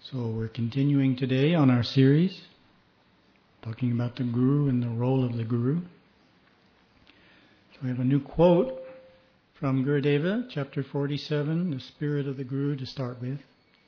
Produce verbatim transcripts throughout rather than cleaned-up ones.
So we're continuing today on our series, talking about the Guru and the role of the Guru. So we have a new quote from Gurudeva, chapter forty-seven, the spirit of the Guru to start with.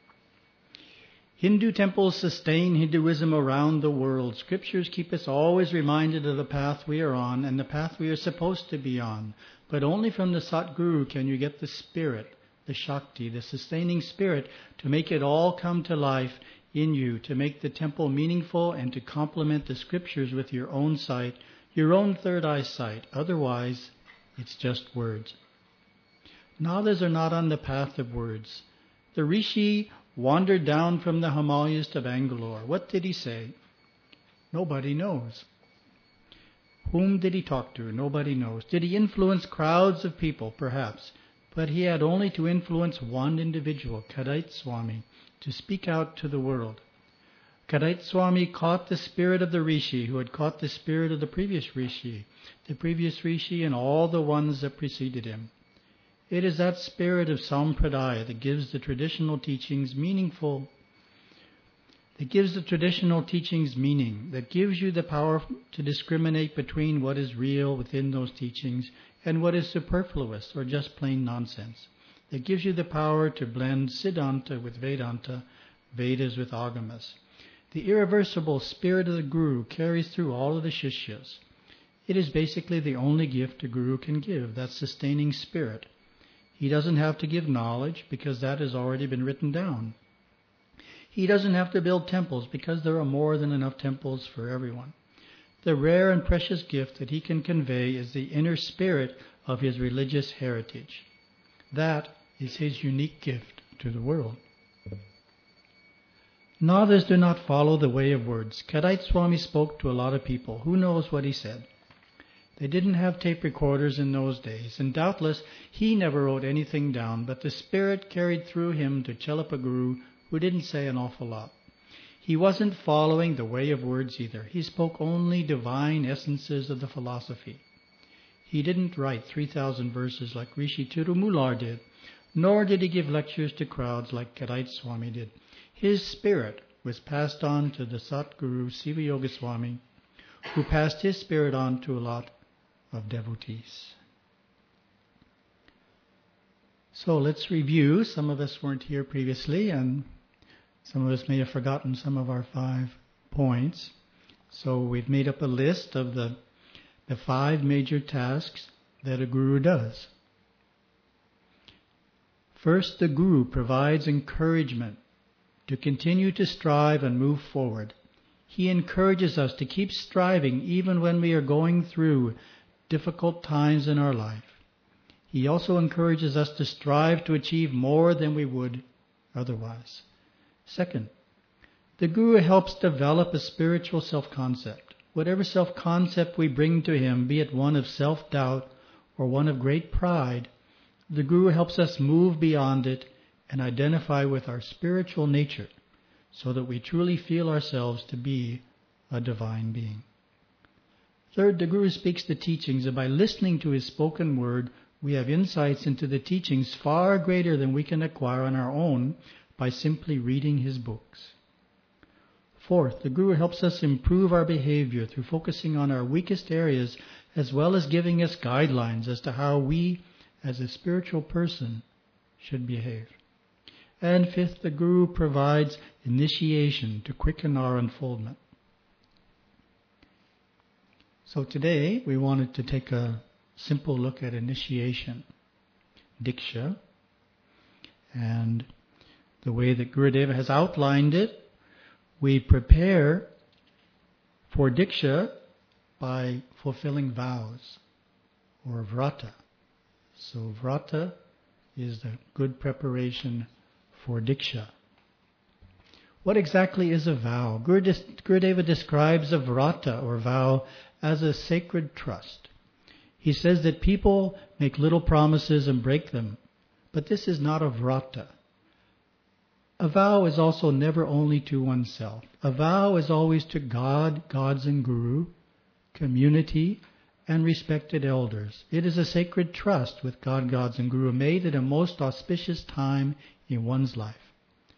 Hindu temples sustain Hinduism around the world. Scriptures keep us always reminded of the path we are on and the path we are supposed to be on. But only from the Satguru can you get the spirit, the Shakti, the sustaining spirit, to make it all come to life in you, to make the temple meaningful and to complement the scriptures with your own sight, your own third eye sight. Otherwise, it's just words. Nathas are not on the path of words. The Rishi wandered down from the Himalayas to Bangalore. What did he say? Nobody knows. Whom did he talk to? Nobody knows. Did he influence crowds of people? Perhaps. But he had only to influence one individual, Kadait Swami, to speak out to the world. Kadait Swami caught the spirit of the Rishi, who had caught the spirit of the previous Rishi, the previous Rishi and all the ones that preceded him. It is that spirit of Sampradaya that gives the traditional teachings meaningful, that gives the traditional teachings meaning, that gives you the power to discriminate between what is real within those teachings and what is superfluous or just plain nonsense. That gives you the power to blend Siddhanta with Vedanta, Vedas with Agamas. The irreversible spirit of the Guru carries through all of the Shishyas. It is basically the only gift a Guru can give, that sustaining spirit. He doesn't have to give knowledge because that has already been written down. He doesn't have to build temples because there are more than enough temples for everyone. The rare and precious gift that he can convey is the inner spirit of his religious heritage. That is his unique gift to the world. Nathas do not follow the way of words. Kadait Swami spoke to a lot of people. Who knows what he said? They didn't have tape recorders in those days, and doubtless he never wrote anything down, but the spirit carried through him to Chelapa Guru, who didn't say an awful lot. He wasn't following the way of words either. He spoke only divine essences of the philosophy. He didn't write three thousand verses like Rishi Tirumular did, nor did he give lectures to crowds like Kadait Swami did. His spirit was passed on to the Satguru Siva Yoga Swami, who passed his spirit on to a lot of devotees. So let's review. Some of us weren't here previously, and some of us may have forgotten some of our five points. So we've made up a list of the, the five major tasks that a guru does. First, the guru provides encouragement to continue to strive and move forward. He encourages us to keep striving even when we are going through difficult times in our life. He also encourages us to strive to achieve more than we would otherwise. Second, the Guru helps develop a spiritual self-concept. Whatever self-concept we bring to him, be it one of self-doubt or one of great pride, the Guru helps us move beyond it and identify with our spiritual nature so that we truly feel ourselves to be a divine being. Third, the Guru speaks the teachings, and by listening to his spoken word, we have insights into the teachings far greater than we can acquire on our own by simply reading his books. Fourth, the Guru helps us improve our behavior through focusing on our weakest areas as well as giving us guidelines as to how we, as a spiritual person, should behave. And fifth, the Guru provides initiation to quicken our unfoldment. So today we wanted to take a simple look at initiation, Diksha, and the way that Gurudeva has outlined it. We prepare for Diksha by fulfilling vows, or vrata. So vrata is the good preparation for Diksha. What exactly is a vow? Gurudeva describes a vrata, or vow, as a sacred trust. He says that people make little promises and break them, but this is not a vrata. A vow is also never only to oneself. A vow is always to God, gods and Guru, community, and respected elders. It is a sacred trust with God, gods, and Guru made at a most auspicious time in one's life.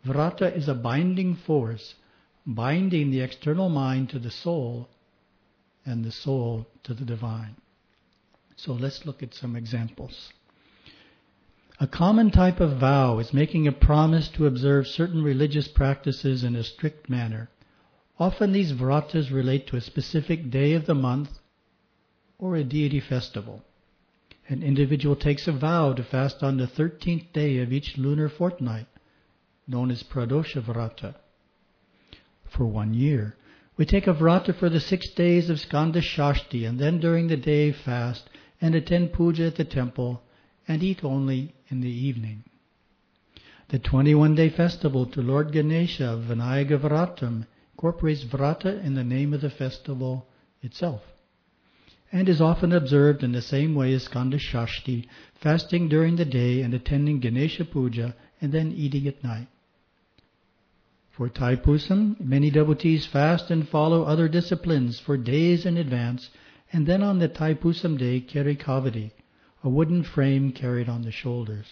Vrata is a binding force, binding the external mind to the soul and the soul to the divine. So let's look at some examples. A common type of vow is making a promise to observe certain religious practices in a strict manner. Often these vratas relate to a specific day of the month or a deity festival. An individual takes a vow to fast on the thirteenth day of each lunar fortnight, known as Pradosha Vrata, for one year. We take a vrata for the six days of Skanda Shashti, and then during the day fast and attend puja at the temple and eat only in the evening. The twenty-one day festival to Lord Ganesha of Vinayaka Vratam incorporates vrata in the name of the festival itself, and is often observed in the same way as Skanda Shashti, fasting during the day and attending Ganesha Puja and then eating at night. For Taipusam, many devotees fast and follow other disciplines for days in advance, and then on the Taipusam day carry kavadi, a wooden frame carried on the shoulders.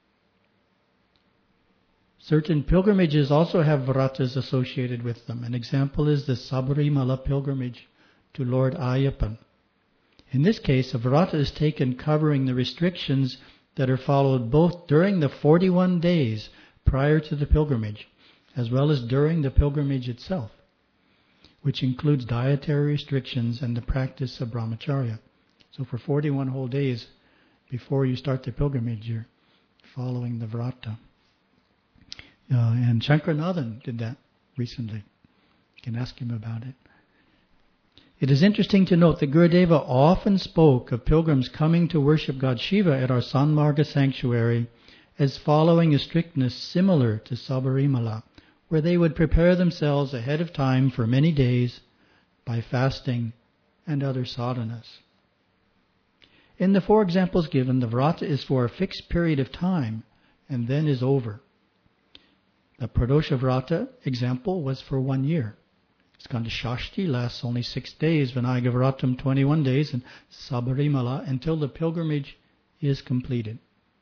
Certain pilgrimages also have vratas associated with them. An example is the Sabarimala pilgrimage to Lord Ayyappan. In this case, a vrata is taken covering the restrictions that are followed both during the forty-one days prior to the pilgrimage, as well as during the pilgrimage itself, which includes dietary restrictions and the practice of brahmacharya. So for forty-one whole days before you start the pilgrimage, you're following the vrata. Uh, and Shankaranathan did that recently. You can ask him about it. It is interesting to note that Gurudeva often spoke of pilgrims coming to worship God Shiva at our Sanmarga sanctuary as following a strictness similar to Sabarimala, where they would prepare themselves ahead of time for many days by fasting and other sadhanas. In the four examples given, the vrata is for a fixed period of time and then is over. The Pradosha Vrata example was for one year. Skanda Shashti lasts only six days, Vinayaka Vratam twenty-one days, and Sabarimala until the pilgrimage is completed.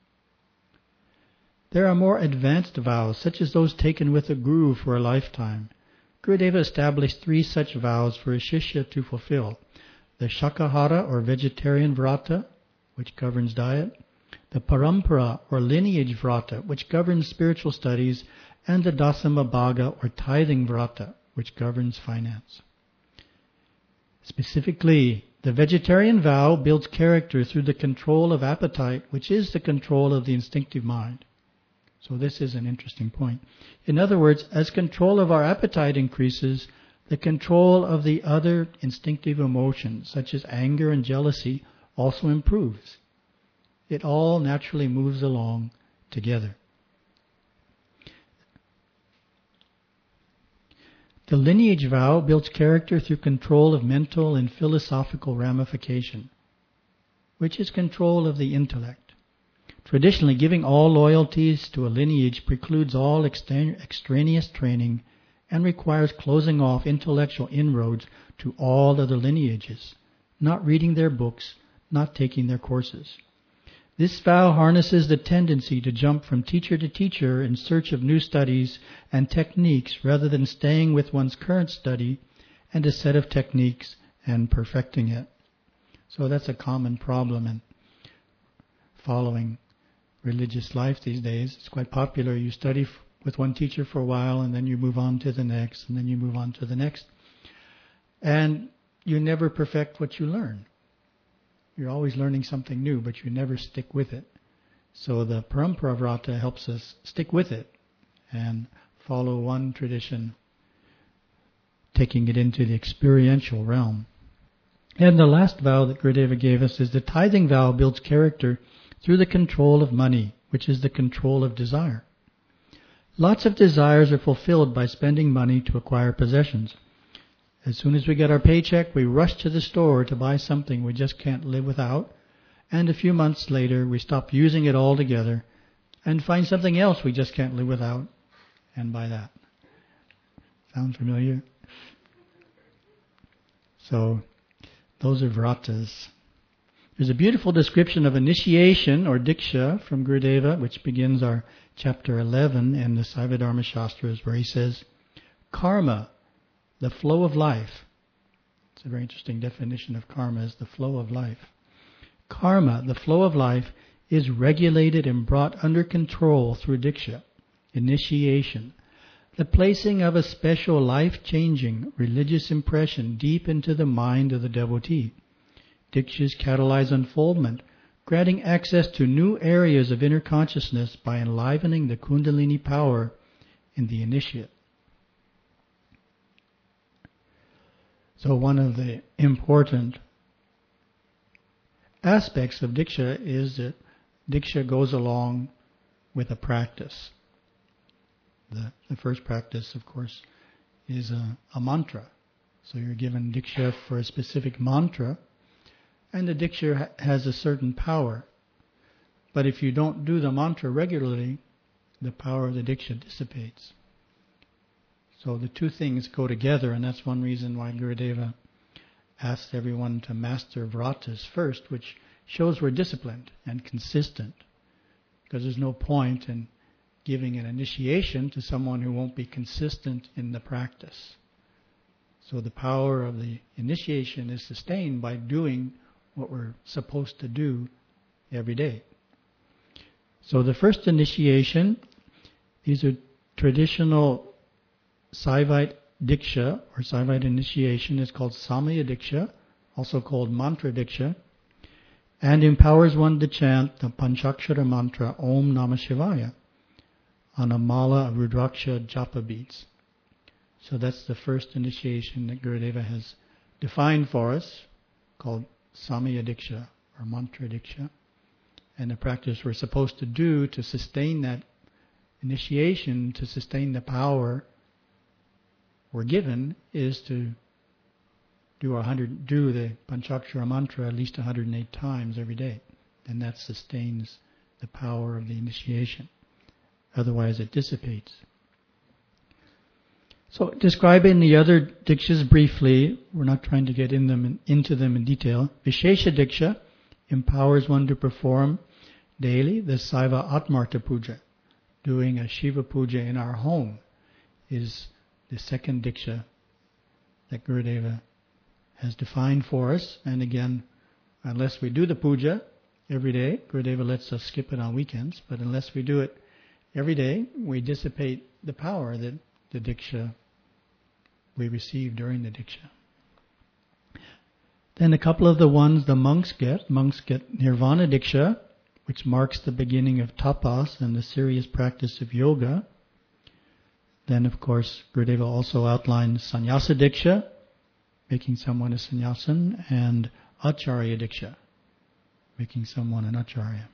There are more advanced vows, such as those taken with a guru for a lifetime. Gurudeva established three such vows for a shishya to fulfill. The Shakahara or vegetarian vrata, which governs diet, the Parampara or lineage vrata, which governs spiritual studies, and the Dasama Bhaga or tithing vrata, which governs finance. Specifically, the vegetarian vow builds character through the control of appetite, which is the control of the instinctive mind. So this is an interesting point. In other words, as control of our appetite increases, the control of the other instinctive emotions, such as anger and jealousy, also improves. It all naturally moves along together. The lineage vow builds character through control of mental and philosophical ramification, which is control of the intellect. Traditionally, giving all loyalties to a lineage precludes all extraneous training and requires closing off intellectual inroads to all other lineages, not reading their books, not taking their courses. This vow harnesses the tendency to jump from teacher to teacher in search of new studies and techniques rather than staying with one's current study and a set of techniques and perfecting it. So that's a common problem in following religious life these days. It's quite popular. You study f- with one teacher for a while and then you move on to the next and then you move on to the next. And you never perfect what you learn. You're always learning something new, but you never stick with it. So the Parampara Vrata helps us stick with it and follow one tradition, taking it into the experiential realm. And the last vow that Gurudeva gave us is the tithing vow builds character through the control of money, which is the control of desire. Lots of desires are fulfilled by spending money to acquire possessions. As soon as we get our paycheck, we rush to the store to buy something we just can't live without, and a few months later we stop using it altogether and find something else we just can't live without and buy that. Sound familiar? So, those are vratas. There's a beautiful description of initiation or diksha from Gurudeva, which begins our chapter eleven in the Saivadharma Shastras, where he says, karma, the flow of life. It's a very interesting definition of karma as the flow of life. Karma, the flow of life, is regulated and brought under control through diksha, initiation, the placing of a special life-changing religious impression deep into the mind of the devotee. Dikshas catalyze unfoldment, granting access to new areas of inner consciousness by enlivening the Kundalini power in the initiate. So one of the important aspects of Diksha is that Diksha goes along with a practice. The, the first practice, of course, is a, a mantra. So you're given Diksha for a specific mantra, and the Diksha ha- has a certain power. But if you don't do the mantra regularly, the power of the Diksha dissipates. So the two things go together, and that's one reason why Gurudeva asks everyone to master vratas first, which shows we're disciplined and consistent. Because there's no point in giving an initiation to someone who won't be consistent in the practice. So the power of the initiation is sustained by doing what we're supposed to do every day. So the first initiation, these are traditional Saivite Diksha, or Saivite initiation, is called Samaya Diksha, also called Mantra Diksha, and empowers one to chant the Panchakshara mantra Om Namah Shivaya on a mala of Rudraksha japa beads. So that's the first initiation that Gurudeva has defined for us, called Samaya Diksha, or Mantra Diksha. And the practice we're supposed to do to sustain that initiation, to sustain the power we're given, is to do our hundred, do the Panchakshara mantra at least one hundred eight times every day. And that sustains the power of the initiation. Otherwise it dissipates. So describing the other dikshas briefly, we're not trying to get in them in, into them in detail. Vishesha Diksha empowers one to perform daily the Saiva Atmarta Puja. Doing a Shiva Puja in our home is the second Diksha that Gurudeva has defined for us. And again, unless we do the puja every day, Gurudeva lets us skip it on weekends, but unless we do it every day, we dissipate the power that the Diksha we receive during the Diksha. Then a couple of the ones the monks get. Monks get Nirvana Diksha, which marks the beginning of tapas and the serious practice of yoga. Then, of course, Gurudeva also outlined Sannyasa Diksha, making someone a sannyasin, and Acharya Diksha, making someone an Acharya.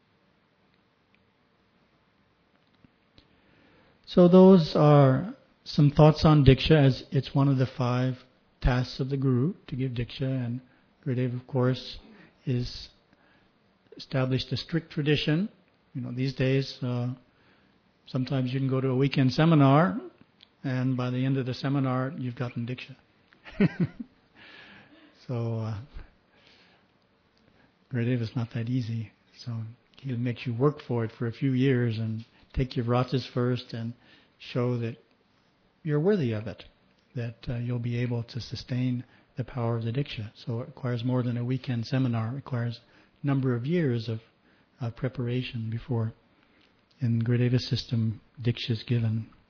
So those are some thoughts on Diksha, as it's one of the five tasks of the Guru to give Diksha, and Gurudeva, of course, is established a strict tradition. You know, these days, uh, sometimes you can go to a weekend seminar, and by the end of the seminar, you've gotten Diksha. so, uh, Gurudeva is not that easy. So, he makes you work for it for a few years and take your vratas first and show that you're worthy of it, that uh, you'll be able to sustain the power of the Diksha. So, it requires more than a weekend seminar. It requires a number of years of uh, preparation before, in Gurudeva's system, Diksha is given.